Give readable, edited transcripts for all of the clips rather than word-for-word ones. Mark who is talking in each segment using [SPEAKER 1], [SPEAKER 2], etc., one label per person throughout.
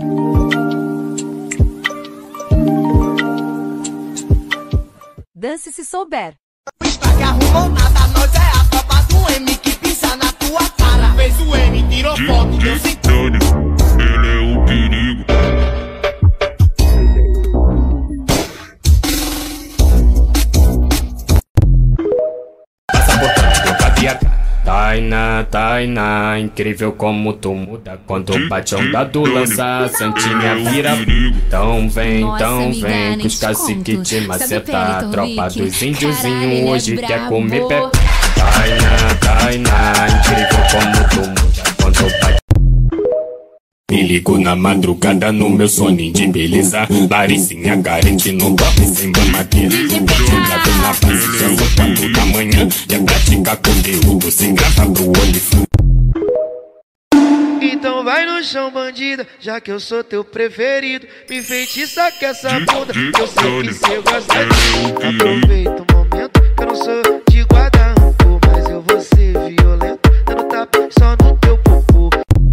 [SPEAKER 1] Dance se souber.
[SPEAKER 2] Que arrumou nada, nós é a tropa do M que pisa na tua cara. Fez o M, tirou foto, deu cintura.
[SPEAKER 3] Ele é o perigo.
[SPEAKER 4] Passa por trás, troca de AK. Tainá, incrível como tu muda quando bate a onda do lança, Santinha vira. Então vem, que os cacique te maceta. A tropa dos índiozinhos hoje quer comer pé. Tainá, incrível como tu muda quando bate. Me ligo na madrugada no meu soninho de beleza. Laricinha carente no golpe sem mamadeira. Chegado na posição 4 da manhã. E a prática conteúdo sem graça do olho.
[SPEAKER 5] Então vai no chão, bandida, já que eu sou teu preferido. Me enfeitiça com essa bunda, que eu sei que cê gosta de. Aproveita o momento, que eu não sou de guarda rancor, mas eu vou ser violento, dando tapa só no teu popô.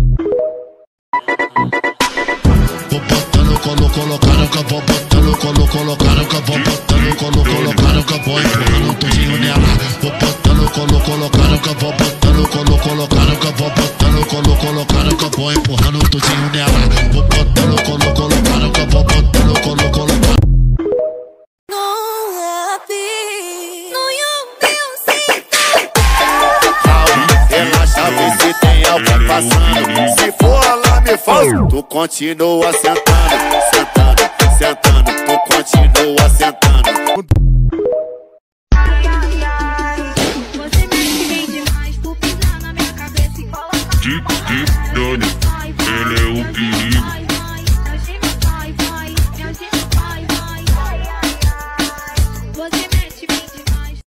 [SPEAKER 6] Vou botando, colocando, que eu vou botando, colocando, que eu vou botando, colocando, que eu vou empurrando tudinho nela. Vou botando, colocando, que eu vou botando, colocando, que eu vou botando, colocando, que eu vou empurrando tudinho nela. Vou botando, colocando, que eu vou botando, colocando.
[SPEAKER 7] Relaxa, vê se tem alguém passando. Se for lá me faz, tu continua sentando, tu continua sentando.
[SPEAKER 8] Você mexe bem demais, tu pisar na minha cabeça e coloca.
[SPEAKER 3] Dani, ele é o perigo.
[SPEAKER 8] Você mexe bem demais.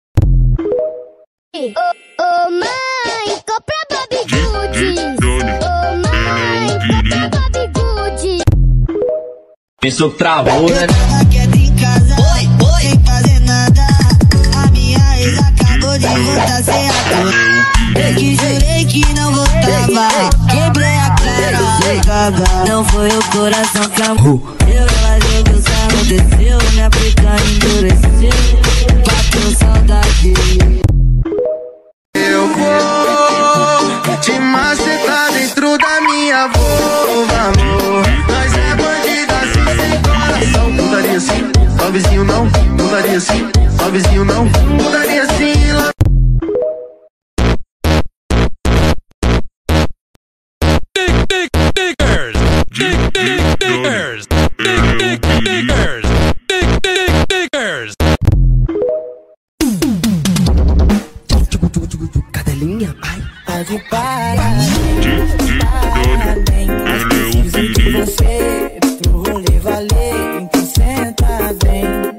[SPEAKER 9] Ô mãe, compra Bobbie Good. Ô mãe, compra Bobbie Good.
[SPEAKER 10] Pensou que travou, né?
[SPEAKER 11] Quieta em casa, oi, sem fazer nada. A minha ex acabou de voltar sem a cor. Eu que jurei que não voltava. Quebrei a cara, não foi o coração que amou. Eu fazer o que aconteceu, minha preta endureceu. Bateu saudade.
[SPEAKER 5] Eu vou te macetar dentro da minha boca, amor. Nós é bandida assim, sem coração. Mudaria assim, só vizinho não. Mudaria assim, só vizinho não. Mudaria assim lá.
[SPEAKER 10] Cadelinha, ai.
[SPEAKER 11] Pode parar, nem preciso de você. Pro rolê valer, então senta bem.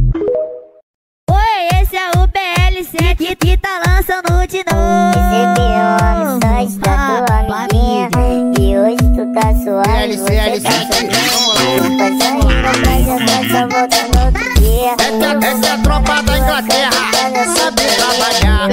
[SPEAKER 9] Oi, esse é o BL7 que tá lançando de novo. Recebi só está tua amiguinha. E hoje tu tá suave, você tá sorrindo. Mas eu tô só voltando outro dia.
[SPEAKER 2] Essa é a tropa da Inglaterra, sabe trabalhar.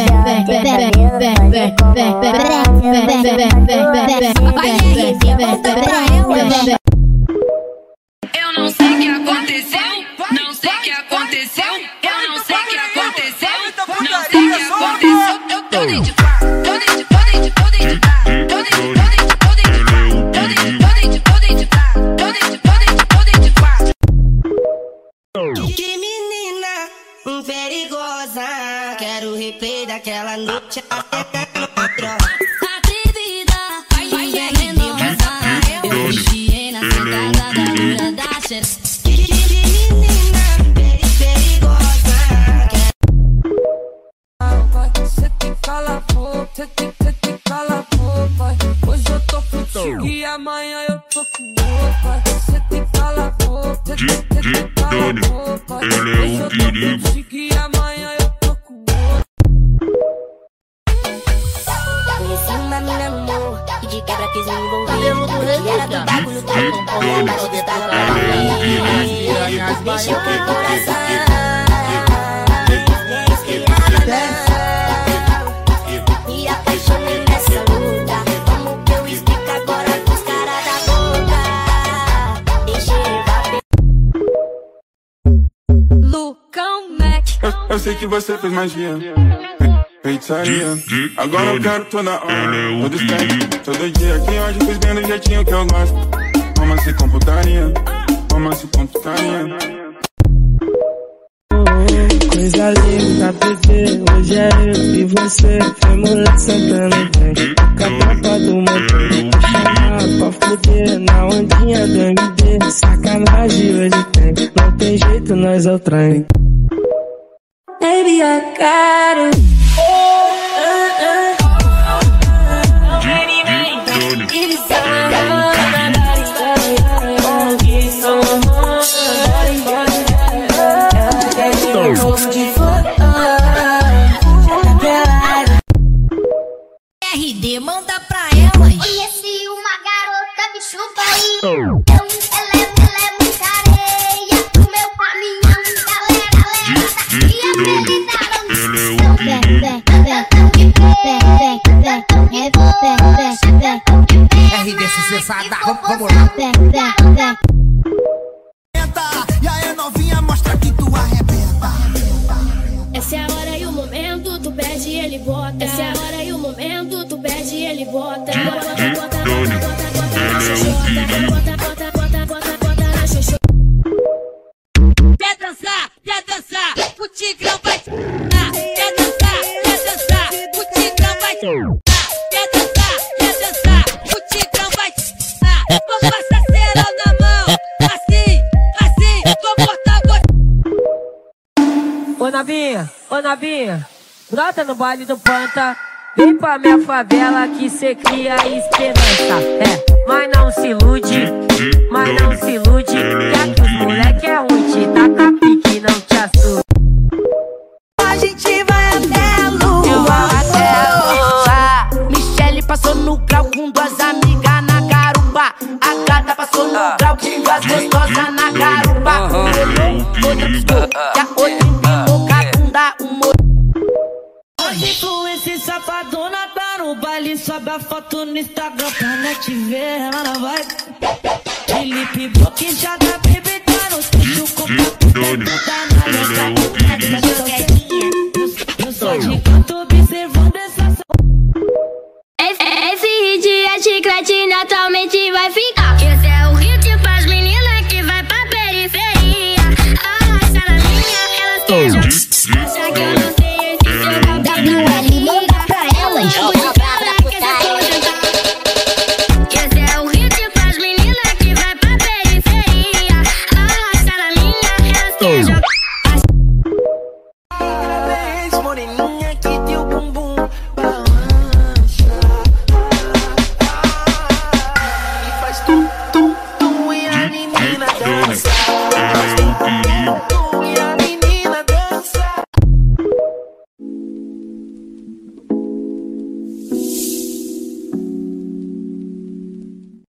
[SPEAKER 8] Eu não sei o que aconteceu, não sei o que aconteceu, eu não sei o que aconteceu, não sei o que aconteceu. Eu tô dentro de pá, tô dentro de pá, tô dentro de pá, tô dentro de pá, tô dentro de pá, tô dentro de pá, tô dentro de pá, tô dentro de pá.
[SPEAKER 11] Que menina perigosa. Quero o replay daquela noite até na troca.
[SPEAKER 8] Atrevida, vai venenosa, eu vigiei na sentada da loura da xereca.
[SPEAKER 11] Que menina perigosa.
[SPEAKER 12] Você tem que calar a boca, você tem que calar a boca. Hoje eu tô contigo e amanhã eu tô com outra. Você tem que calar a boca, você tem que calar a boca.
[SPEAKER 3] Ele é o perigo.
[SPEAKER 12] Contigo e amanhã eu tô com outra.
[SPEAKER 11] Conheci uma mina no morro e de quebra quis me envolver. Que era do bagulho do pompom, mas o dedo na piranhas mexeu com o coração. Nem inspirada não. Me apaixonei nessa luta. Como que eu explico agora pros caras da boca?
[SPEAKER 1] eu sei que você fez magia. Feitiçaria. Agora eu quero toda hora, todo instante, todo dia. Aqui hoje fiz bem do jeitinho que eu gosto. Vamos se computaria, vamos se computaria.
[SPEAKER 13] Coisa linda, bebê, hoje é eu e você. Foi moleque sentando bem, com a tropa do motor. Chamar pra fuder na ondinha do MD. Sacanagem hoje tem, não tem jeito, nós é o trem.
[SPEAKER 11] Baby, eu quero.
[SPEAKER 8] RD, manda pra elas.
[SPEAKER 9] Conheci uma garota, me chupa aí. Ela é muita areia pro meu caminhão.
[SPEAKER 2] RD sucessada, vamos lá. E aí novinha, mostra que tu arrebenta.
[SPEAKER 14] Essa é a hora e o momento, tu pede e ele bota. Essa é a hora e o momento, tu pede e ele bota. Bota na xoxota.
[SPEAKER 8] Quer dançar, o Tigrão vai te dar. Quer dançar, o Tigrão vai te dar. Quer dançar, o Tigrão vai te dar. Com passaceirão na mão, assim, com porta-voz.
[SPEAKER 15] Ô Nabinha, brota no baile do Panta. Vem pra minha favela que cê cria esperança. Mas não se ilude, que aqui os moleque é ruim, te taca pique, não te assusta.
[SPEAKER 11] A gente vai até a lua.
[SPEAKER 2] Michele passou no grau com duas amigas na garupa. A gata passou no grau com duas gostosas na garupa. Outra piscou, e a outra empinou com a bunda,
[SPEAKER 11] As influências safadona tá no baile, sobe a foto no Instagram pra net ver, ela não vai. Felipe Bloque já dá bebê, tá no tudo com eu sou de canto observando essa.
[SPEAKER 14] Esse hit é chiclete, naturalmente vai ficar.